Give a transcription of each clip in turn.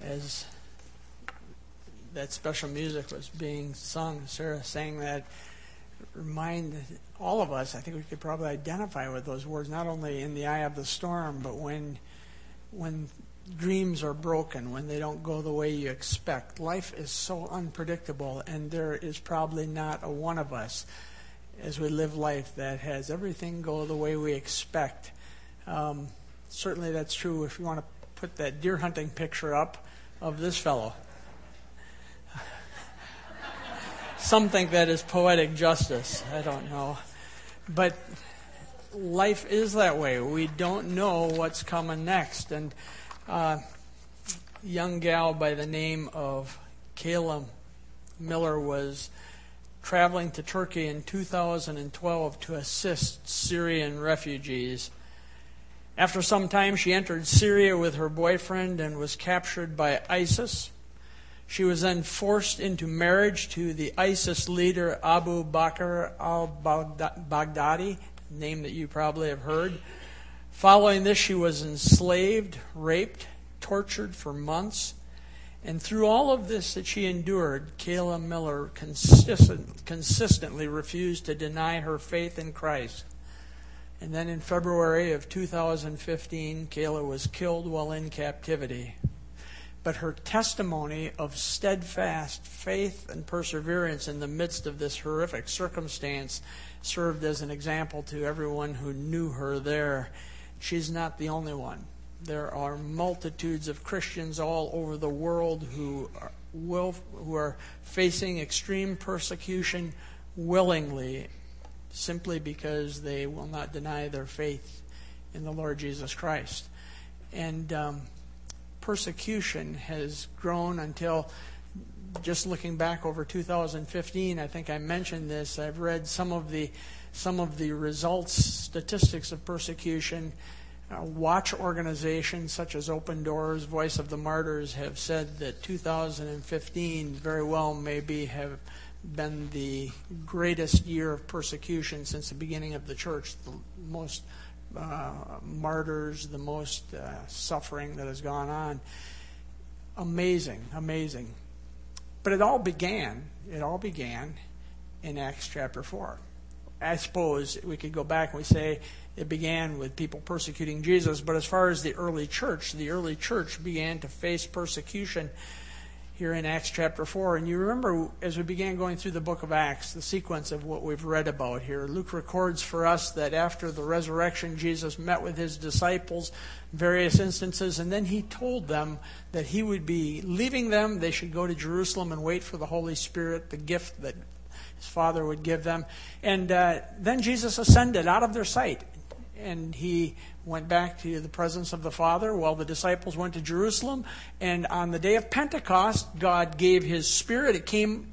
as that special music was being sung, Sarah sang that, remind all of us, I think we could probably identify with those words, not only in the eye of the storm, but when dreams are broken, when they don't go the way you expect. Life is so unpredictable, and there is probably not a one of us as we live life that has everything go the way we expect. Certainly that's true if you want to put that deer hunting picture up of this fellow. Some think that is poetic justice. I don't know. But life is that way. We don't know what's coming next. And a young gal by the name of Kayla Miller was traveling to Turkey in 2012 to assist Syrian refugees. After some time, she entered Syria with her boyfriend and was captured by ISIS. She was then forced into marriage to the ISIS leader Abu Bakr al-Baghdadi, a name that you probably have heard. Following this, she was enslaved, raped, tortured for months. And through all of this that she endured, Kayla Miller consistently refused to deny her faith in Christ. And then in February of 2015, Kayla was killed while in captivity. But her testimony of steadfast faith and perseverance in the midst of this horrific circumstance served as an example to everyone who knew her there. She's not the only one. There are multitudes of Christians all over the world who are facing extreme persecution willingly, simply because they will not deny their faith in the Lord Jesus Christ. And persecution has grown until, just looking back over 2015, I think I mentioned this, I've read some of the results, statistics of persecution. Watch organizations such as Open Doors, Voice of the Martyrs have said that 2015 very well maybe have been the greatest year of persecution since the beginning of the church. The most martyrs, the most suffering that has gone on. Amazing. But it all began in Acts chapter 4. I suppose we could go back and we say it began with people persecuting Jesus, but as far as the early church began to face persecution here in Acts chapter 4. And you remember, as we began going through the book of Acts, the sequence of what we've read about here. Luke records for us that after the resurrection, Jesus met with his disciples in various instances, and then he told them that he would be leaving them. They should go to Jerusalem and wait for the Holy Spirit, the gift that his Father would give them. And then Jesus ascended out of their sight, and he went back to the presence of the Father while the disciples went to Jerusalem. And on the day of Pentecost, God gave his Spirit. It came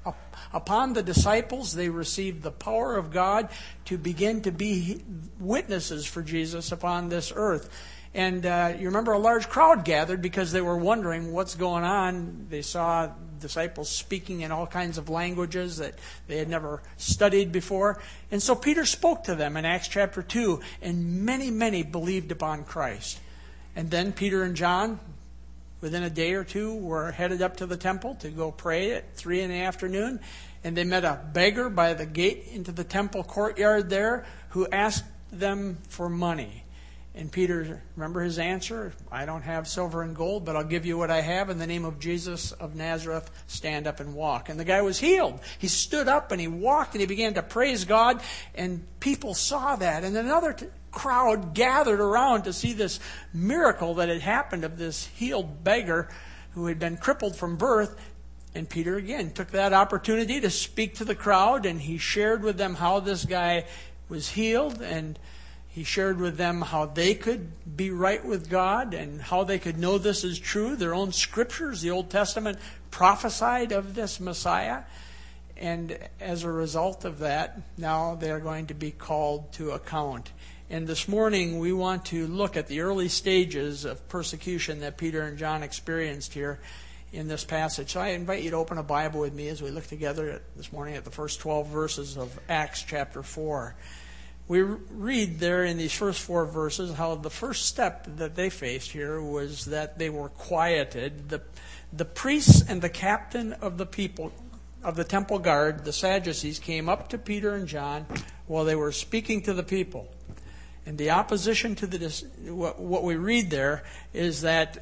upon the disciples. They received the power of God to begin to be witnesses for Jesus upon this earth. And you remember a large crowd gathered because they were wondering what's going on. They saw disciples speaking in all kinds of languages that they had never studied before. And so Peter spoke to them in Acts chapter 2, and many believed upon Christ. And then Peter and John, within a day or two, were headed up to the temple to go pray at 3 p.m, and they met a beggar by the gate into the temple courtyard there who asked them for money. And Peter, remember his answer? I don't have silver and gold, but I'll give you what I have. In the name of Jesus of Nazareth, stand up and walk. And the guy was healed. He stood up and he walked and he began to praise God. And people saw that. And another crowd gathered around to see this miracle that had happened of this healed beggar who had been crippled from birth. And Peter again took that opportunity to speak to the crowd. And he shared with them how this guy was healed, and he shared with them how they could be right with God and how they could know this is true. Their own scriptures, the Old Testament, prophesied of this Messiah. And as a result of that, now they are going to be called to account. And this morning we want to look at the early stages of persecution that Peter and John experienced here in this passage. So I invite you to open a Bible with me as we look together this morning at the first 12 verses of Acts chapter 4. We read there in these first 4 verses how the first step that they faced here was that they were quieted. The priests and the captain of the people, of the temple guard, the Sadducees, came up to Peter and John while they were speaking to the people. And the opposition to what we read there is that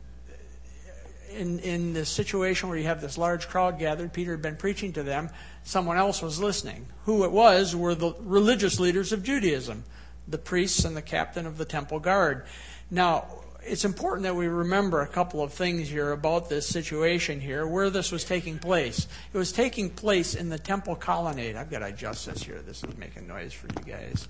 in this situation where you have this large crowd gathered, Peter had been preaching to them, someone else was listening. Who it was were the religious leaders of Judaism, the priests and the captain of the temple guard. Now, it's important that we remember a couple of things here about this situation here, where this was taking place. It was taking place in the temple colonnade. I've got to adjust this here. This is making noise for you guys.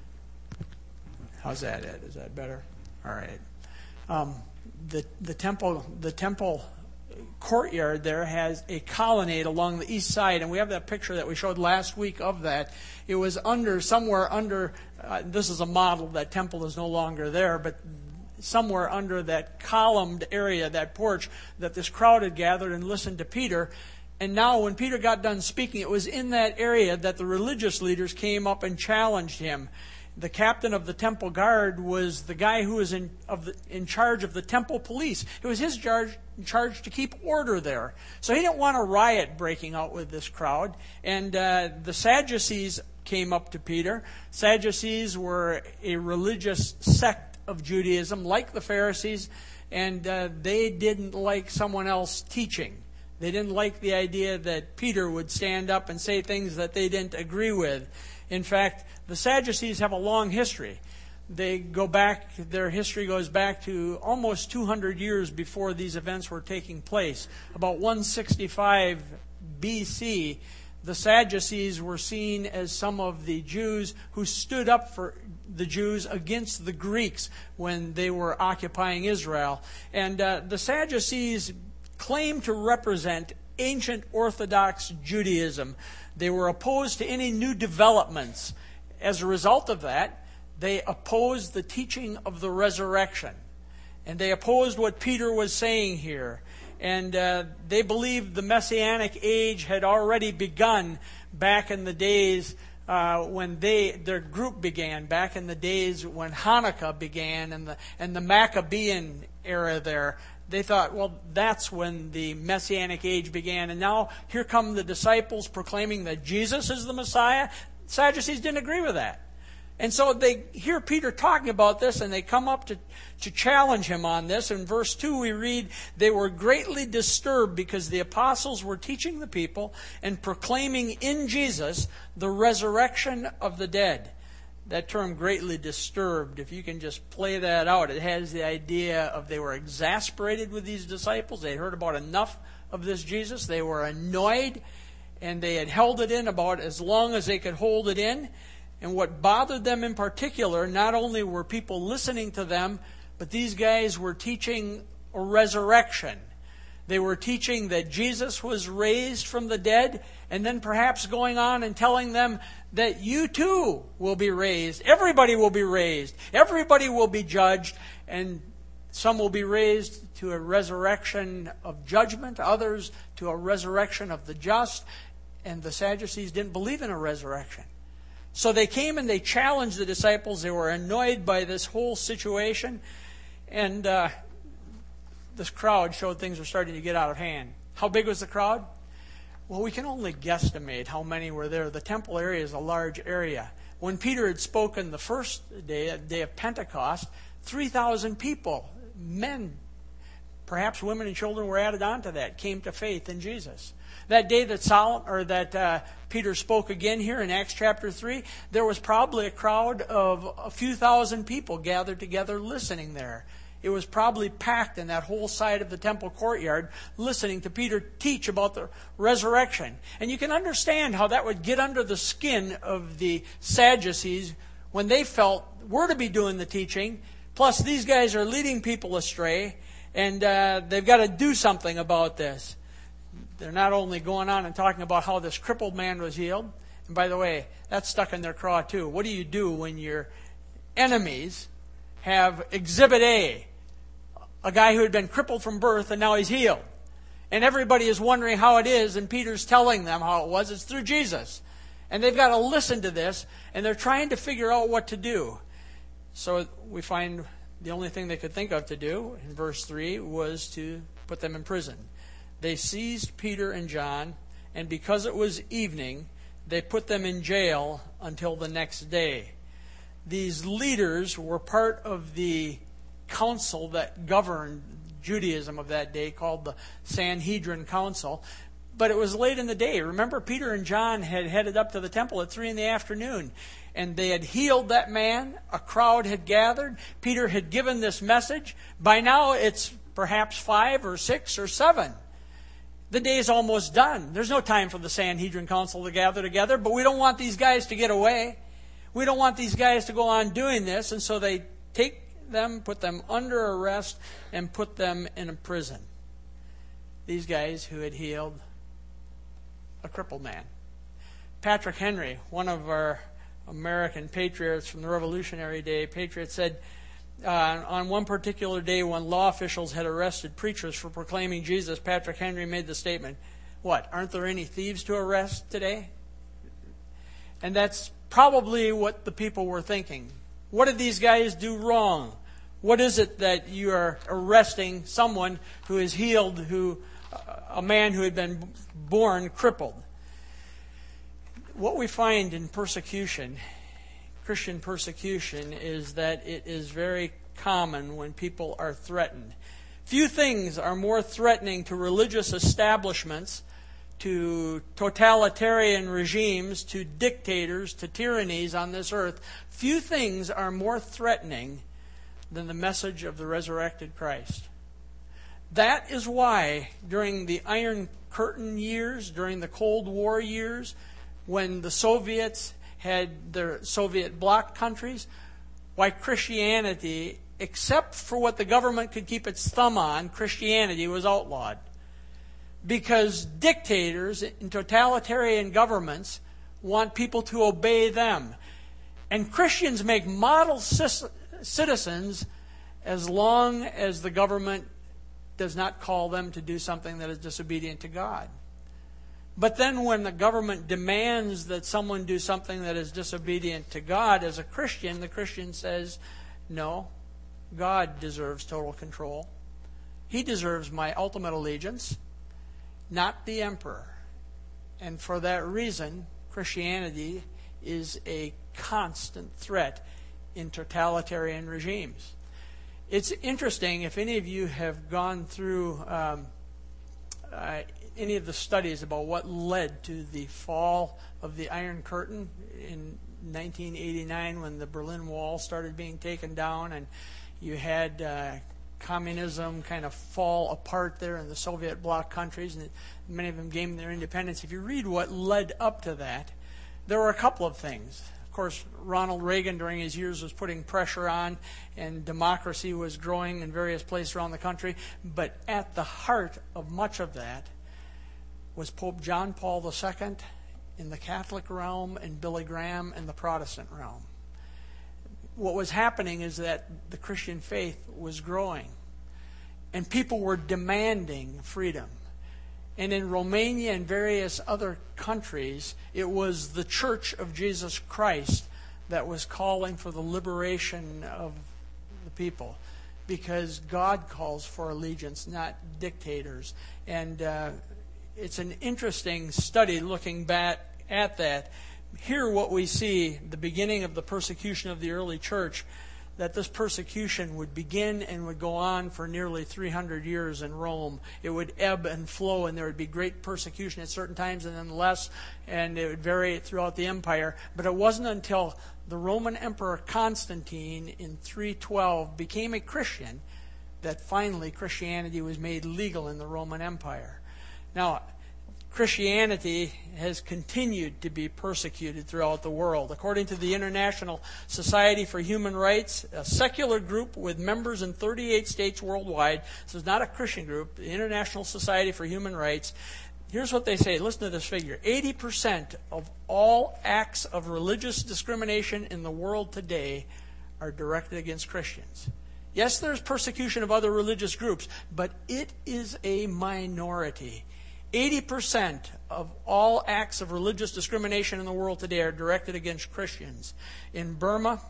How's that, Ed? Is that better? All right. The temple courtyard there has a colonnade along the east side, and we have that picture that we showed last week of that. It was somewhere under, this is a model, that temple is no longer there, but somewhere under that columned area, that porch, that this crowd had gathered and listened to Peter. And now when Peter got done speaking, it was in that area that the religious leaders came up and challenged him. The captain of the temple guard was the guy who was in charge of the temple police. It was his charge to keep order there. So he didn't want a riot breaking out with this crowd. And the Sadducees came up to Peter. Sadducees were a religious sect of Judaism, like the Pharisees, and they didn't like someone else teaching. They didn't like the idea that Peter would stand up and say things that they didn't agree with. In fact, the Sadducees have a long history. Their history goes back to almost 200 years before these events were taking place. About 165 BC, the Sadducees were seen as some of the Jews who stood up for the Jews against the Greeks when they were occupying Israel. And the Sadducees claimed to represent ancient Orthodox Judaism. They were opposed to any new developments. As a result of that, they opposed the teaching of the resurrection. And they opposed what Peter was saying here. And they believed the Messianic age had already begun back in the days when their group began, back in the days when Hanukkah began and the Maccabean era there. They thought, well, that's when the Messianic age began. And now here come the disciples proclaiming that Jesus is the Messiah. Sadducees didn't agree with that. And so they hear Peter talking about this, and they come up to challenge him on this. In verse 2 we read, they were greatly disturbed because the apostles were teaching the people and proclaiming in Jesus the resurrection of the dead. That term, greatly disturbed, if you can just play that out, it has the idea of they were exasperated with these disciples. They had heard about enough of this Jesus. They were annoyed, and they had held it in about as long as they could hold it in. And what bothered them in particular, not only were people listening to them, but these guys were teaching a resurrection. They were teaching that Jesus was raised from the dead, and then perhaps going on and telling them that you too will be raised. Everybody will be raised. Everybody will be judged, and some will be raised to a resurrection of judgment, others to a resurrection of the just. And the Sadducees didn't believe in a resurrection. So they came and they challenged the disciples. They were annoyed by this whole situation. And this crowd showed things were starting to get out of hand. How big was the crowd? Well, we can only guesstimate how many were there. The temple area is a large area. When Peter had spoken the first day of Pentecost, 3,000 people, men, perhaps women and children were added on to that, came to faith in Jesus. That day that Peter spoke again here in Acts chapter 3, there was probably a crowd of a few thousand people gathered together listening there. It was probably packed in that whole side of the temple courtyard listening to Peter teach about the resurrection. And you can understand how that would get under the skin of the Sadducees when they felt we're to be doing the teaching, plus these guys are leading people astray, and they've got to do something about this. They're not only going on and talking about how this crippled man was healed, and by the way, that's stuck in their craw too. What do you do when your enemies have Exhibit A, a guy who had been crippled from birth and now he's healed? And everybody is wondering how it is, and Peter's telling them how it was. It's through Jesus. And they've got to listen to this, and they're trying to figure out what to do. So we find the only thing they could think of to do in verse 3 was to put them in prison. They seized Peter and John, and because it was evening, they put them in jail until the next day. These leaders were part of the council that governed Judaism of that day, called the Sanhedrin Council. But it was late in the day. Remember, Peter and John had headed up to the temple at 3 p.m, and they had healed that man. A crowd had gathered. Peter had given this message. By now, it's perhaps 5 or 6 or 7. The day is almost done. There's no time for the Sanhedrin Council to gather together, but we don't want these guys to get away. We don't want these guys to go on doing this, and so they take them, put them under arrest, and put them in a prison. These guys who had healed a crippled man. Patrick Henry, one of our American patriots from the Revolutionary Day, patriot, said on one particular day when law officials had arrested preachers for proclaiming Jesus, Patrick Henry made the statement, "What, aren't there any thieves to arrest today?" And that's probably what the people were thinking. What did these guys do wrong? What is it that you are arresting someone who is healed, a man who had been born crippled? What we find in persecution, Christian persecution, is that it is very common when people are threatened. Few things are more threatening to religious establishments, to totalitarian regimes, to dictators, to tyrannies on this earth. Few things are more threatening than the message of the resurrected Christ. That is why during the Iron Curtain years, during the Cold War years, when the Soviets had their Soviet bloc countries, why Christianity, except for what the government could keep its thumb on, Christianity was outlawed. Because dictators and totalitarian governments want people to obey them. And Christians make model citizens as long as the government does not call them to do something that is disobedient to God. But then when the government demands that someone do something that is disobedient to God, as a Christian, the Christian says, no, God deserves total control. He deserves my ultimate allegiance, not the emperor. And for that reason, Christianity is a constant threat in totalitarian regimes. It's interesting, if any of you have gone through any of the studies about what led to the fall of the Iron Curtain in 1989 when the Berlin Wall started being taken down and you had communism kind of fall apart there in the Soviet bloc countries, and many of them gained their independence. If you read what led up to that, there were a couple of things. Of course, Ronald Reagan during his years was putting pressure on, and democracy was growing in various places around the country. But at the heart of much of that was Pope John Paul II in the Catholic realm and Billy Graham in the Protestant realm. What was happening is that the Christian faith was growing, and people were demanding freedom. And in Romania and various other countries, it was the Church of Jesus Christ that was calling for the liberation of the people, because God calls for allegiance, not dictators. And it's an interesting study looking back at that. Here what we see, the beginning of the persecution of the early church, that this persecution would begin and would go on for nearly 300 years in Rome. It would ebb and flow, and there would be great persecution at certain times and then less, and it would vary throughout the empire. But it wasn't until the Roman Emperor Constantine in 312 became a Christian that finally Christianity was made legal in the Roman Empire. Now, Christianity has continued to be persecuted throughout the world. According to the International Society for Human Rights, a secular group with members in 38 states worldwide, this is not a Christian group, the International Society for Human Rights, here's what they say. Listen to this figure. 80% of all acts of religious discrimination in the world today are directed against Christians. Yes, there's persecution of other religious groups, but it is a minority. 80% of all acts of religious discrimination in the world today are directed against Christians. In Burma,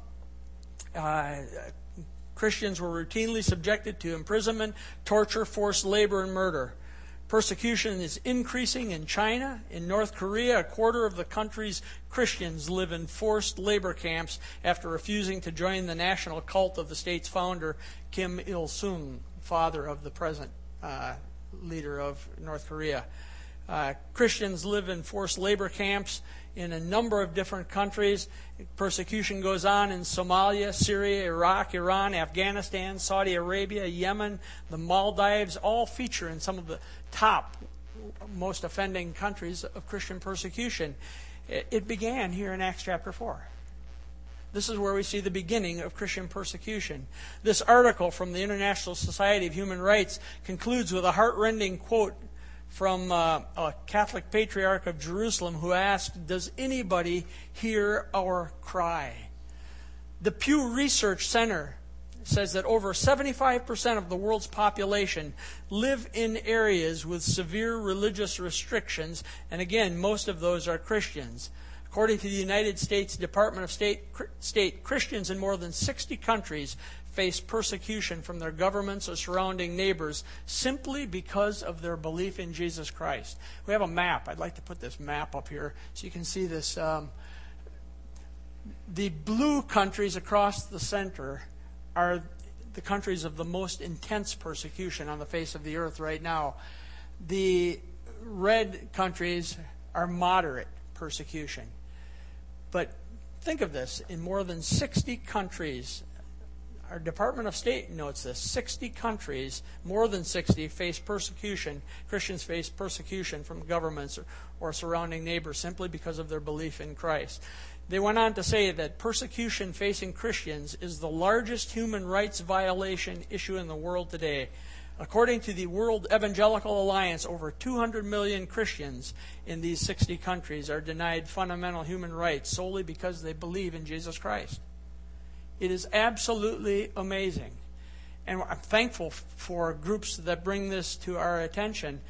Christians were routinely subjected to imprisonment, torture, forced labor, and murder. Persecution is increasing in China. In North Korea, a quarter of the country's Christians live in forced labor camps after refusing to join the national cult of the state's founder, Kim Il-sung, father of the present leader of North Korea. Christians live in forced labor camps in a number of different countries. Persecution goes on in Somalia, Syria, Iraq, Iran, Afghanistan, Saudi Arabia, Yemen, the Maldives, all feature in some of the top, most offending countries of Christian persecution. It began here in Acts chapter 4. This is where we see the beginning of Christian persecution. This article from the International Society of Human Rights concludes with a heart-rending quote from a Catholic patriarch of Jerusalem who asked, "Does anybody hear our cry?" The Pew Research Center says that over 75% of the world's population live in areas with severe religious restrictions, and again, most of those are Christians. According to the United States Department of State, Christians in more than 60 countries face persecution from their governments or surrounding neighbors simply because of their belief in Jesus Christ. We have a map. I'd like to put this map up here so you can see this. The blue countries across the center are the countries of the most intense persecution on the face of the earth right now. The red countries are moderate persecution. But think of this. In more than 60 countries, our Department of State notes this, 60 countries, more than 60, face persecution. Christians face persecution from governments or surrounding neighbors simply because of their belief in Christ. They went on to say that persecution facing Christians is the largest human rights violation issue in the world today. According to the World Evangelical Alliance, over 200 million Christians in these 60 countries are denied fundamental human rights solely because they believe in Jesus Christ. It is absolutely amazing. And I'm thankful for groups that bring this to our attention.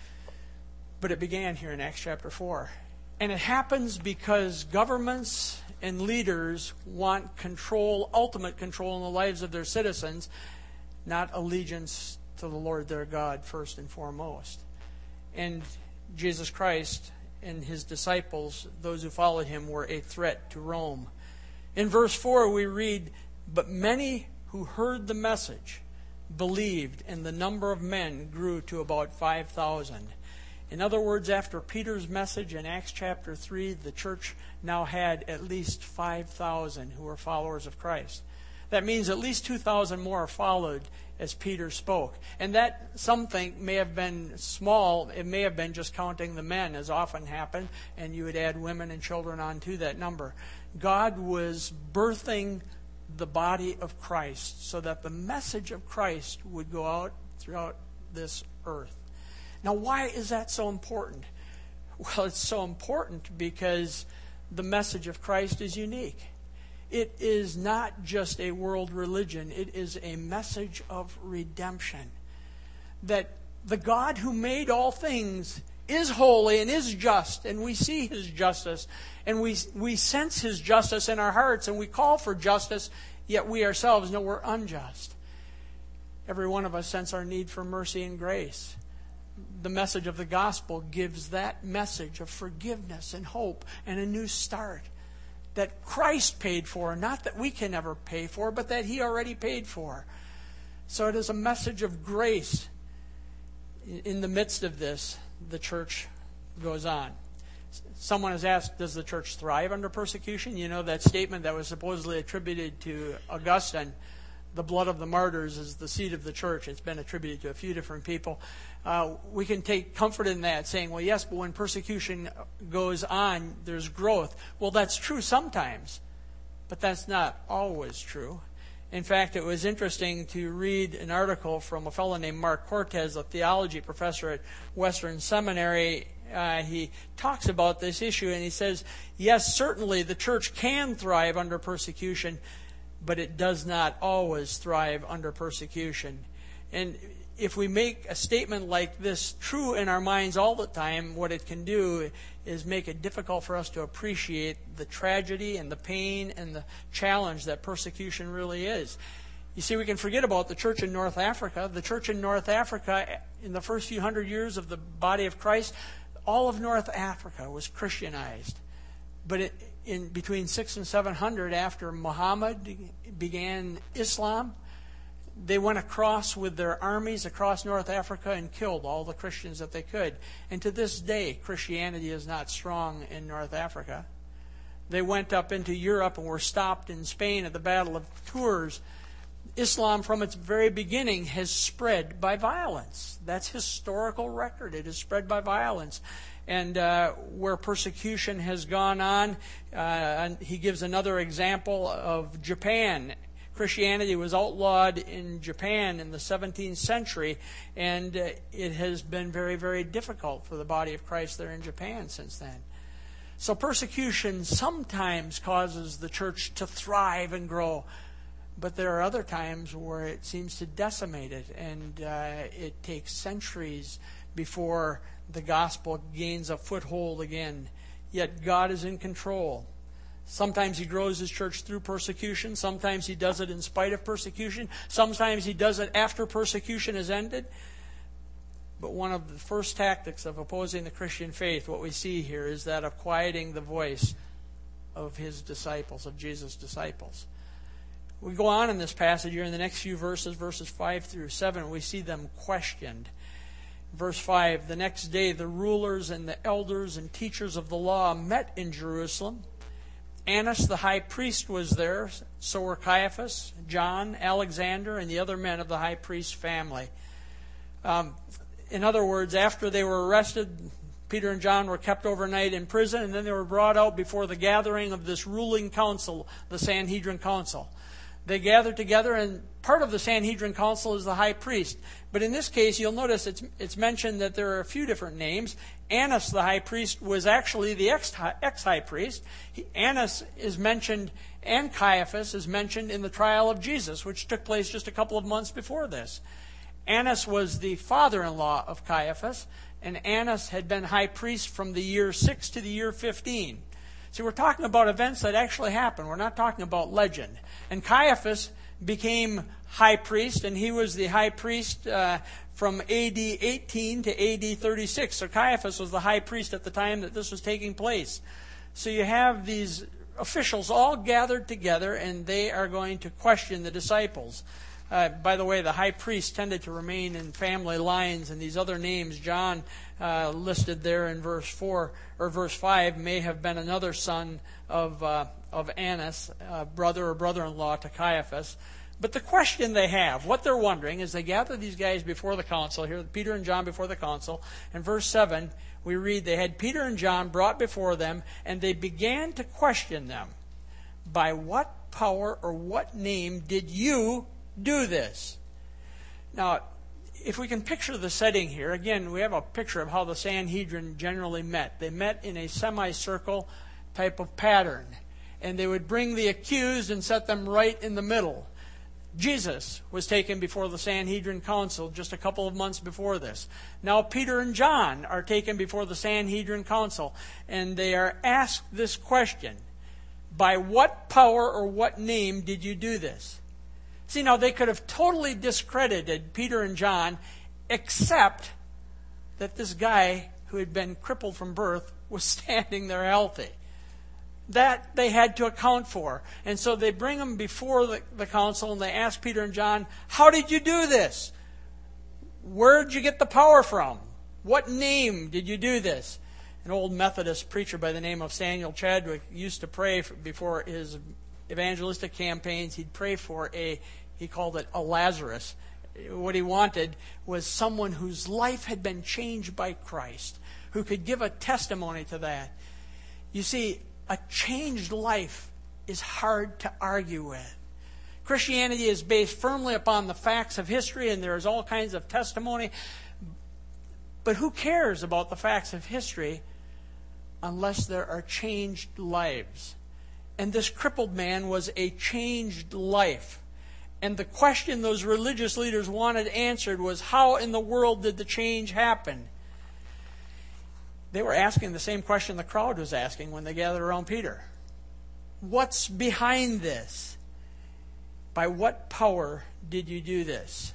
But it began here in Acts chapter 4. And it happens because governments and leaders want control, ultimate control in the lives of their citizens, not allegiance to the Lord their God first and foremost. And Jesus Christ and his disciples, those who followed him, were a threat to Rome. In verse 4 we read, "But many who heard the message believed, and the number of men grew to about 5,000. In other words, after Peter's message in Acts chapter 3, the church now had at least 5,000 who were followers of Christ. That means at least 2,000 more followed as Peter spoke. And that, some think, may have been small. It may have been just counting the men, as often happened, and you would add women and children onto that number. God was birthing the body of Christ so that the message of Christ would go out throughout this earth. Now, why is that so important? Well, it's so important because the message of Christ is unique. It is not just a world religion. It is a message of redemption. That the God who made all things is holy and is just, and we see his justice, and we sense his justice in our hearts, and we call for justice, yet we ourselves know we're unjust. Every one of us sense our need for mercy and grace. The message of the gospel gives that message of forgiveness and hope and a new start that Christ paid for, not that we can ever pay for, but that he already paid for. So it is a message of grace. In the midst of this, the church goes on. Someone has asked, does the church thrive under persecution? You know that statement that was supposedly attributed to Augustine, the blood of the martyrs is the seed of the church. It's been attributed to a few different people. We can take comfort in that, saying, well, yes, but when persecution goes on, there's growth. Well, that's true sometimes, but that's not always true. In fact, it was interesting to read an article from a fellow named Mark Cortez, a theology professor at Western Seminary. He talks about this issue, and he says, yes, certainly the church can thrive under persecution, but it does not always thrive under persecution. And if we make a statement like this true in our minds all the time, what it can do is make it difficult for us to appreciate the tragedy and the pain and the challenge that persecution really is. You see, we can forget about the church in North Africa. The church in North Africa, in the first few hundred years of the body of Christ, all of North Africa was Christianized. But in between 600 and 700, after Muhammad began Islam, they went across with their armies across North Africa and killed all the Christians that they could. And to this day, Christianity is not strong in North Africa. They went up into Europe and were stopped in Spain at the Battle of Tours. Islam, from its very beginning, has spread by violence. That's historical record. It has spread by violence. And where persecution has gone on, and he gives another example of Japan. Christianity was outlawed in Japan in the 17th century, and it has been very, very difficult for the body of Christ there in Japan since then. So persecution sometimes causes the church to thrive and grow. But there are other times where it seems to decimate it, and it takes centuries before the gospel gains a foothold again. Yet God is in control. Sometimes He grows His church through persecution. Sometimes He does it in spite of persecution. Sometimes He does it after persecution has ended. But one of the first tactics of opposing the Christian faith, what we see here, is that of quieting the voice of His disciples, of Jesus' disciples. We go on in this passage here in the next few verses, verses 5 through 7, we see them questioned. Verse 5, the next day the rulers and the elders and teachers of the law met in Jerusalem. Annas the high priest was there, so were Caiaphas, John, Alexander, and the other men of the high priest's family. In other words, after they were arrested, Peter and John were kept overnight in prison, and then they were brought out before the gathering of this ruling council, the Sanhedrin Council. They gathered together, and part of the Sanhedrin Council is the high priest. But in this case, you'll notice it's mentioned that there are a few different names. Annas, the high priest, was actually the ex-high priest. Annas is mentioned, and Caiaphas is mentioned in the trial of Jesus, which took place just a couple of months before this. Annas was the father-in-law of Caiaphas, and Annas had been high priest from the year 6 to the year 15. See, we're talking about events that actually happened. We're not talking about legend. And Caiaphas became high priest, and he was the high priest from AD 18 to AD 36. So Caiaphas was the high priest at the time that this was taking place. So you have these officials all gathered together, and they are going to question the disciples. By the way, the high priest tended to remain in family lines, and these other names, John listed there in verse 4 or verse 5, may have been another son of Annas, brother or brother-in-law to Caiaphas. But the question they have, what they're wondering, is they gather these guys before the council here, Peter and John before the council. In verse 7, we read, they had Peter and John brought before them, and they began to question them. By what power or what name did you do this? Now, if we can picture the setting here, again, we have a picture of how the Sanhedrin generally met. They met in a semicircle type of pattern, and they would bring the accused and set them right in the middle. Jesus was taken before the Sanhedrin Council just a couple of months before this. Now Peter and John are taken before the Sanhedrin Council, and they are asked this question: by what power or what name did you do this? See, now they could have totally discredited Peter and John, except that this guy who had been crippled from birth was standing there healthy. That they had to account for. And so they bring him before the council, and they ask Peter and John, how did you do this? Where did you get the power from? What name did you do this? An old Methodist preacher by the name of Samuel Chadwick used to pray before his evangelistic campaigns. He'd pray for he called it a Lazarus. What he wanted was someone whose life had been changed by Christ, who could give a testimony to that. You see, a changed life is hard to argue with. Christianity is based firmly upon the facts of history, and there is all kinds of testimony. But who cares about the facts of history unless there are changed lives? And this crippled man was a changed life. And the question those religious leaders wanted answered was, how in the world did the change happen? They were asking the same question the crowd was asking when they gathered around Peter. What's behind this? By what power did you do this?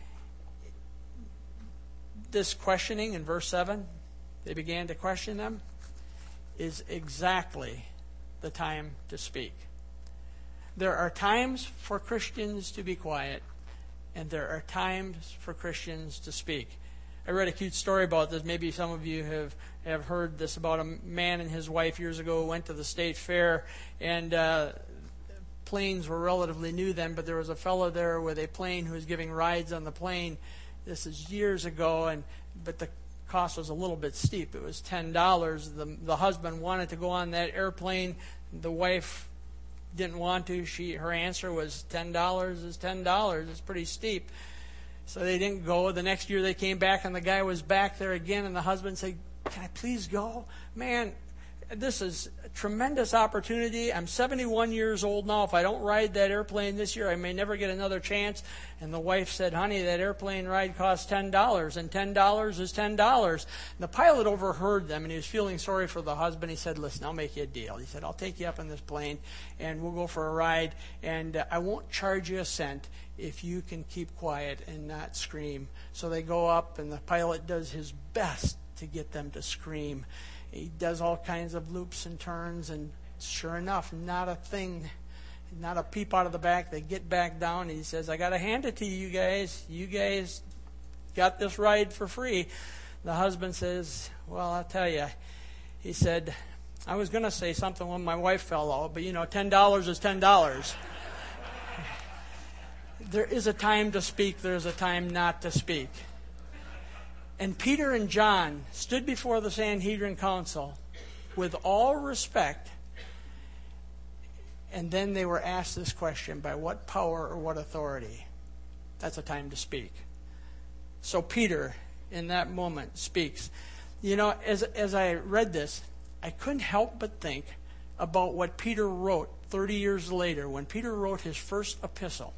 This questioning in verse 7, they began to question them, is exactly the time to speak. There are times for Christians to be quiet, and there are times for Christians to speak. I read a cute story about this. Maybe some of you have heard this about a man and his wife years ago who went to the state fair, and planes were relatively new then, but there was a fellow there with a plane who was giving rides on the plane. This is years ago, but the cost was a little bit steep. It was $10. The husband wanted to go on that airplane. The wife didn't want to. Her answer was $10 is $10. It's pretty steep. So they didn't go. The next year they came back, and the guy was back there again, and the husband said, "Can I please go? Man, this is a tremendous opportunity. I'm 71 years old now. If I don't ride that airplane this year, I may never get another chance." And the wife said, "Honey, that airplane ride costs $10, and $10 is $10. And the pilot overheard them, and he was feeling sorry for the husband. He said, "Listen, I'll make you a deal." He said, "I'll take you up on this plane, and we'll go for a ride, and I won't charge you a cent if you can keep quiet and not scream." So they go up, and the pilot does his best to get them to scream. He does all kinds of loops and turns, and sure enough, not a thing, not a peep out of the back. They get back down, and he says, "I got to hand it to you guys. You guys got this ride for free." The husband says, "Well, I'll tell you." He said, "I was going to say something when my wife fell out, but $10 is $10. There is a time to speak. There's a time not to speak. And Peter and John stood before the Sanhedrin Council with all respect, and then they were asked this question, by what power or what authority? That's a time to speak. So Peter, in that moment, speaks. As I read this, I couldn't help but think about what Peter wrote 30 years later, when Peter wrote his first epistle.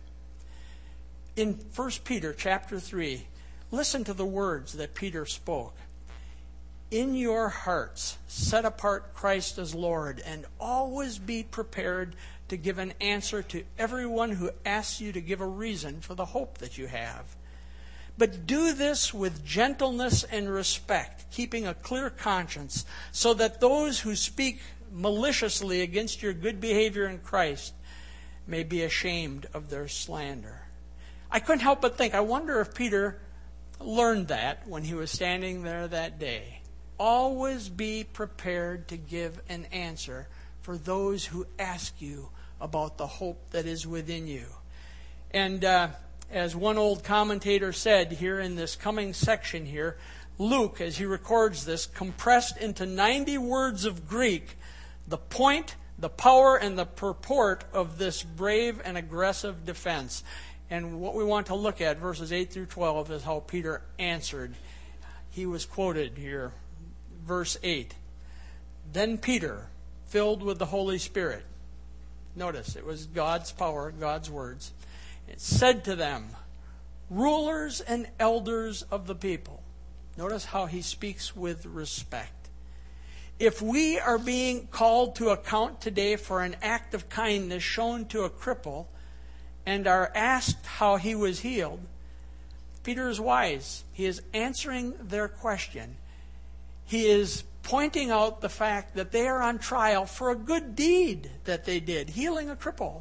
In 1 Peter chapter 3, listen to the words that Peter spoke. "In your hearts, set apart Christ as Lord, and always be prepared to give an answer to everyone who asks you to give a reason for the hope that you have. But do this with gentleness and respect, keeping a clear conscience, so that those who speak maliciously against your good behavior in Christ may be ashamed of their slander." I couldn't help but think, I wonder if Peter learned that when he was standing there that day. Always be prepared to give an answer for those who ask you about the hope that is within you. And as one old commentator said here in this coming section here, Luke, as he records this, compressed into 90 words of Greek the point, the power, and the purport of this brave and aggressive defense. And what we want to look at, verses 8 through 12, is how Peter answered. He was quoted here, verse 8. "Then Peter, filled with the Holy Spirit," notice, it was God's power, God's words, "it said to them, 'Rulers and elders of the people,'" notice how he speaks with respect, "if we are being called to account today for an act of kindness shown to a cripple, and are asked how he was healed," Peter is wise. He is answering their question. He is pointing out the fact that they are on trial for a good deed that they did, healing a cripple.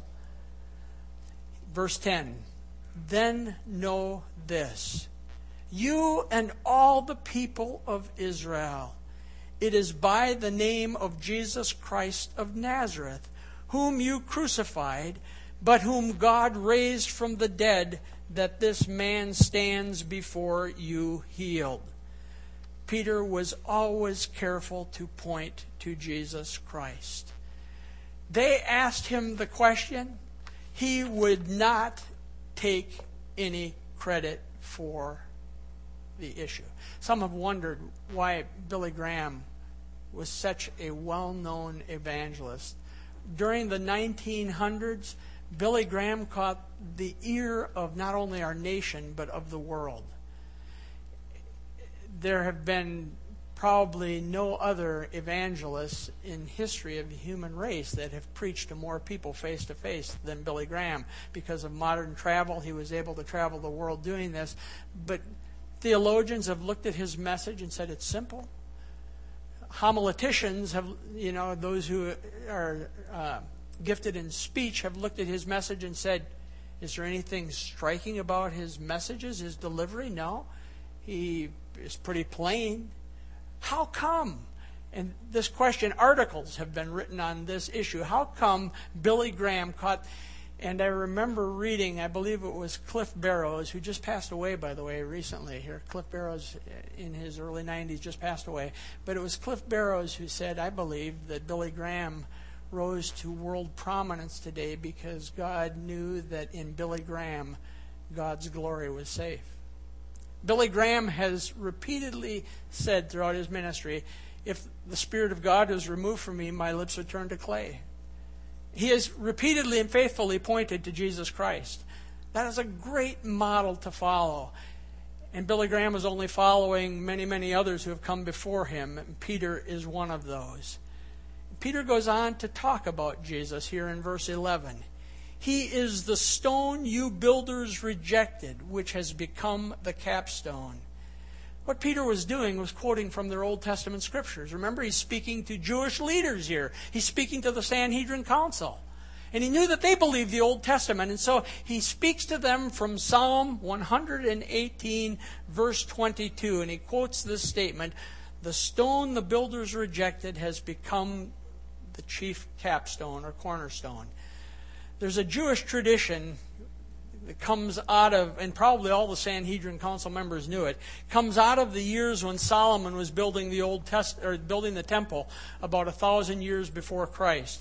Verse 10, "Then know this, you and all the people of Israel, it is by the name of Jesus Christ of Nazareth, whom you crucified, but whom God raised from the dead, that this man stands before you healed." Peter was always careful to point to Jesus Christ. They asked him the question. He would not take any credit for the issue. Some have wondered why Billy Graham was such a well-known evangelist. During the 1900s, Billy Graham caught the ear of not only our nation, but of the world. There have been probably no other evangelists in history of the human race that have preached to more people face to face than Billy Graham. Because of modern travel, he was able to travel the world doing this. But theologians have looked at his message and said it's simple. Homileticians have, those who are gifted in speech have looked at his message and said, is there anything striking about his messages, his delivery? No. He is pretty plain. How come? And this question, articles have been written on this issue. How come Billy Graham caught... And I remember reading, I believe it was Cliff Barrows, who just passed away, by the way, recently here. Cliff Barrows, in his early 90s, just passed away. But it was Cliff Barrows who said, I believe, that Billy Graham rose to world prominence today because God knew that in Billy Graham, God's glory was safe. Billy Graham has repeatedly said throughout his ministry, if the Spirit of God is removed from me, my lips would turn to clay. He has repeatedly and faithfully pointed to Jesus Christ. That is a great model to follow. And Billy Graham is only following many, many others who have come before him. And Peter is one of those. Peter goes on to talk about Jesus here in verse 11. He is the stone you builders rejected, which has become the capstone. What Peter was doing was quoting from their Old Testament scriptures. Remember, he's speaking to Jewish leaders here. He's speaking to the Sanhedrin Council. And he knew that they believed the Old Testament. And so he speaks to them from Psalm 118, verse 22. And he quotes this statement, the stone the builders rejected has become the chief capstone or cornerstone. There's a Jewish tradition that comes out of, and probably all the Sanhedrin Council members knew it, comes out of the years when Solomon was building the temple about 1,000 years before Christ.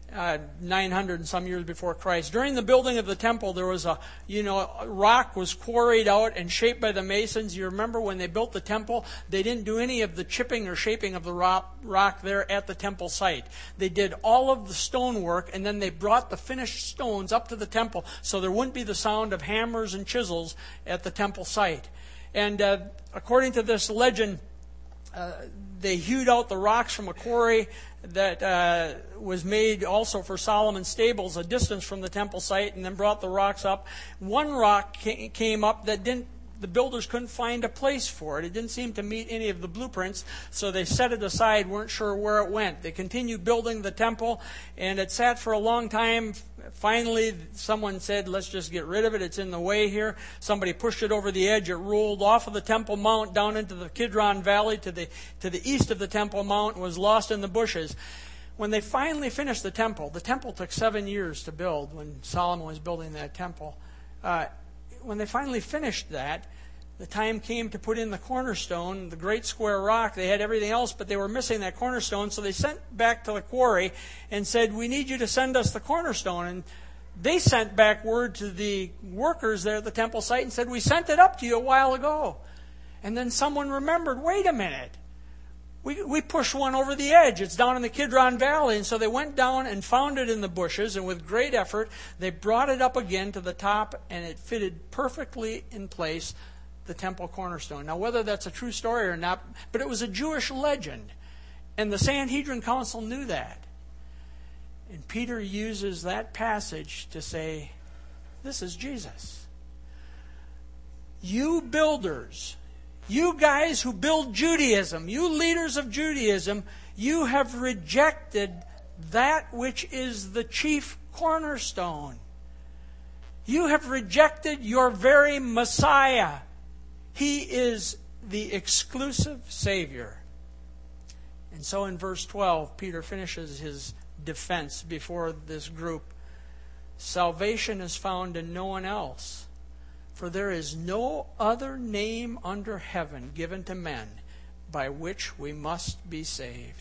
900 and some years before Christ. During the building of the temple, there was a rock was quarried out and shaped by the masons. You remember when they built the temple, they didn't do any of the chipping or shaping of the rock there at the temple site. They did all of the stonework, and then they brought the finished stones up to the temple so there wouldn't be the sound of hammers and chisels at the temple site. And according to this legend, they hewed out the rocks from a quarry that was made also for Solomon's stables, a distance from the temple site, and then brought the rocks up. One rock came up that the builders couldn't find a place for it. It didn't seem to meet any of the blueprints, so they set it aside, weren't sure where it went. They continued building the temple, and it sat for a long time. Finally, someone said, let's just get rid of it. It's in the way here. Somebody pushed it over the edge. It rolled off of the Temple Mount down into the Kidron Valley to the east of the Temple Mount and was lost in the bushes. When they finally finished the temple took 7 years to build when Solomon was building that temple. When they finally finished that, the time came to put in the cornerstone, the great square rock. They had everything else, but they were missing that cornerstone. So they sent back to the quarry and said, we need you to send us the cornerstone. And they sent back word to the workers there at the temple site and said, we sent it up to you a while ago. And then someone remembered, wait a minute. We pushed one over the edge. It's down in the Kidron Valley. And so they went down and found it in the bushes. And with great effort, they brought it up again to the top. And it fitted perfectly in place, the temple cornerstone. Now, whether that's a true story or not, but it was a Jewish legend. And the Sanhedrin Council knew that. And Peter uses that passage to say, this is Jesus. You builders, you guys who build Judaism, you leaders of Judaism, you have rejected that which is the chief cornerstone. You have rejected your very Messiah. He is the exclusive Savior. And so in verse 12, Peter finishes his defense before this group. Salvation is found in no one else, for there is no other name under heaven given to men by which we must be saved.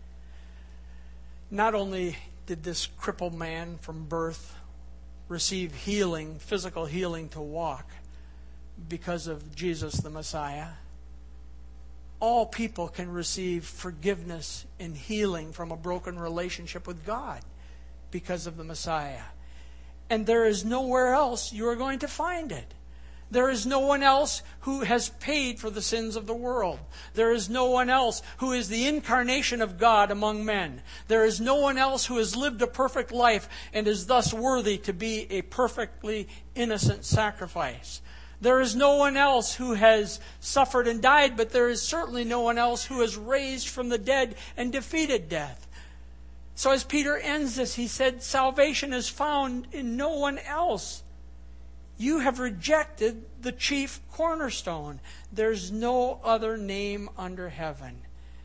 Not only did this crippled man from birth receive healing, physical healing to walk, because of Jesus the Messiah, all people can receive forgiveness and healing from a broken relationship with God because of the Messiah. And there is nowhere else you are going to find it. There is no one else who has paid for the sins of the world. There is no one else who is the incarnation of God among men. There is no one else who has lived a perfect life and is thus worthy to be a perfectly innocent sacrifice. There is no one else who has suffered and died, but there is certainly no one else who has raised from the dead and defeated death. So as Peter ends this, he said, salvation is found in no one else. You have rejected the chief cornerstone. There's no other name under heaven.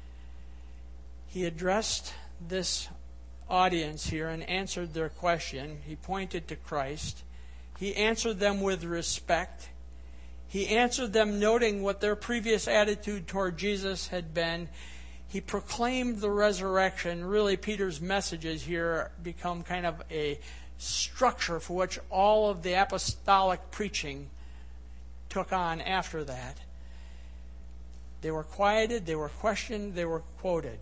He addressed this audience here and answered their question. He pointed to Christ. He answered them with respect. He answered them noting what their previous attitude toward Jesus had been. He proclaimed the resurrection. Really, Peter's messages here become kind of a structure for which all of the apostolic preaching took on after that. They were quieted, they were questioned, they were quoted.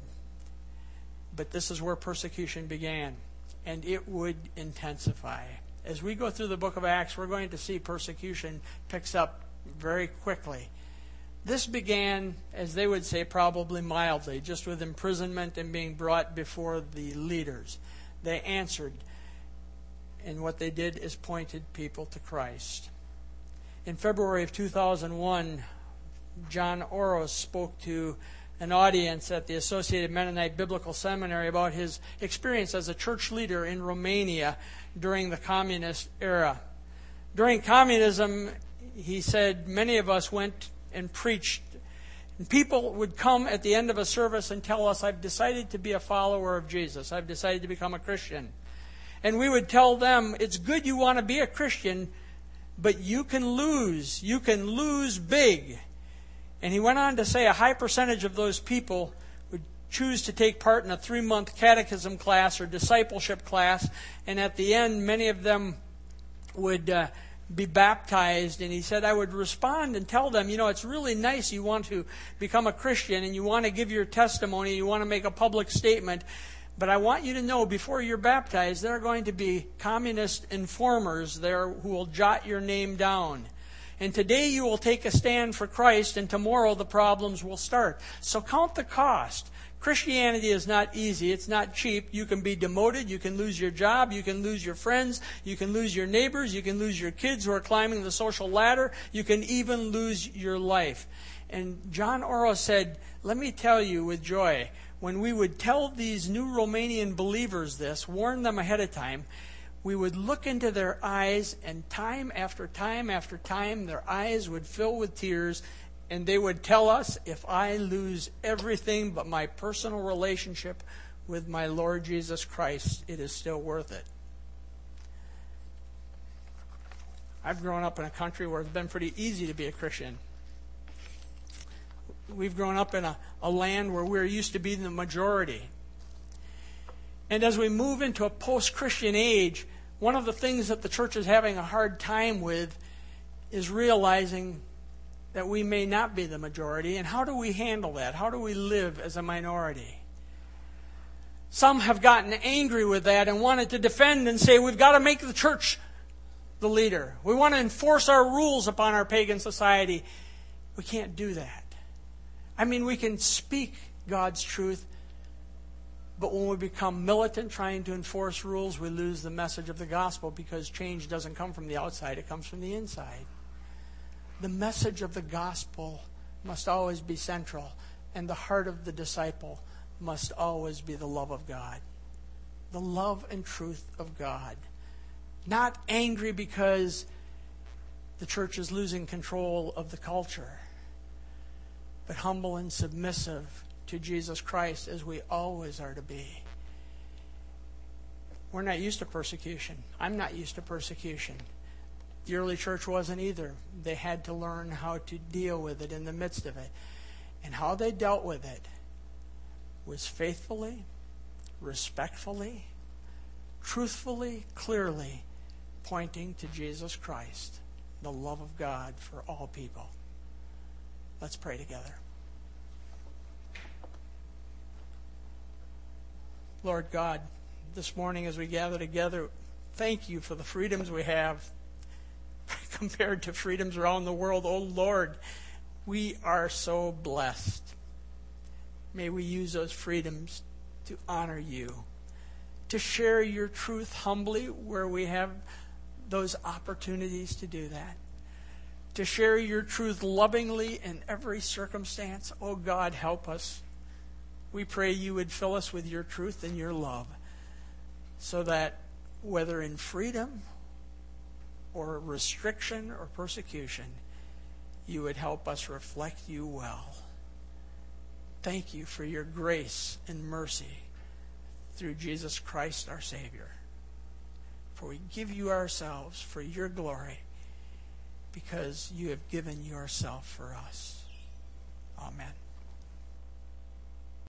But this is where persecution began, and it would intensify. As we go through the book of Acts, we're going to see persecution picks up very quickly. This began, as they would say, probably mildly, just with imprisonment and being brought before the leaders. They answered. And what they did is pointed people to Christ. In February of 2001, John Oros spoke to an audience at the Associated Mennonite Biblical Seminary about his experience as a church leader in Romania during the communist era. During communism, he said, many of us went and preached. And people would come at the end of a service and tell us, I've decided to be a follower of Jesus. I've decided to become a Christian. And we would tell them, it's good you want to be a Christian, but you can lose. You can lose big. And he went on to say a high percentage of those people would choose to take part in a 3-month catechism class or discipleship class. And at the end, many of them would be baptized. And he said, I would respond and tell them, it's really nice you want to become a Christian and you want to give your testimony, you want to make a public statement. But I want you to know, before you're baptized, there are going to be communist informers there who will jot your name down. And today you will take a stand for Christ, and tomorrow the problems will start. So count the cost. Christianity is not easy. It's not cheap. You can be demoted. You can lose your job. You can lose your friends. You can lose your neighbors. You can lose your kids who are climbing the social ladder. You can even lose your life. And John Oros said, let me tell you with joy, when we would tell these new Romanian believers this, warn them ahead of time, we would look into their eyes, and time after time after time, their eyes would fill with tears, and they would tell us, if I lose everything but my personal relationship with my Lord Jesus Christ, it is still worth it. I've grown up in a country where it's been pretty easy to be a Christian. We've grown up in a land where we're used to being the majority. And as we move into a post-Christian age, one of the things that the church is having a hard time with is realizing that we may not be the majority. And how do we handle that? How do we live as a minority? Some have gotten angry with that and wanted to defend and say, we've got to make the church the leader. We want to enforce our rules upon our pagan society. We can't do that. I mean, we can speak God's truth, but when we become militant trying to enforce rules, we lose the message of the gospel, because change doesn't come from the outside, it comes from the inside. The message of the gospel must always be central, and the heart of the disciple must always be the love of God. The love and truth of God. Not angry because the church is losing control of the culture, but humble and submissive to Jesus Christ, as we always are to be. We're not used to persecution. I'm not used to persecution. The early church wasn't either. They had to learn how to deal with it in the midst of it. And how they dealt with it was faithfully, respectfully, truthfully, clearly pointing to Jesus Christ, the love of God for all people. Let's pray together. Lord God, this morning as we gather together, Thank you for the freedoms we have compared to freedoms around the world. Oh Lord, we are so blessed. May we use those freedoms to honor you, to share your truth humbly where we have those opportunities to do that, to share your truth lovingly in every circumstance. Oh God, help us. We pray you would fill us with your truth and your love, so that whether in freedom or restriction or persecution, you would help us reflect you well. Thank you for your grace and mercy through Jesus Christ our Savior. For we give you ourselves for your glory, because you have given yourself for us. Amen.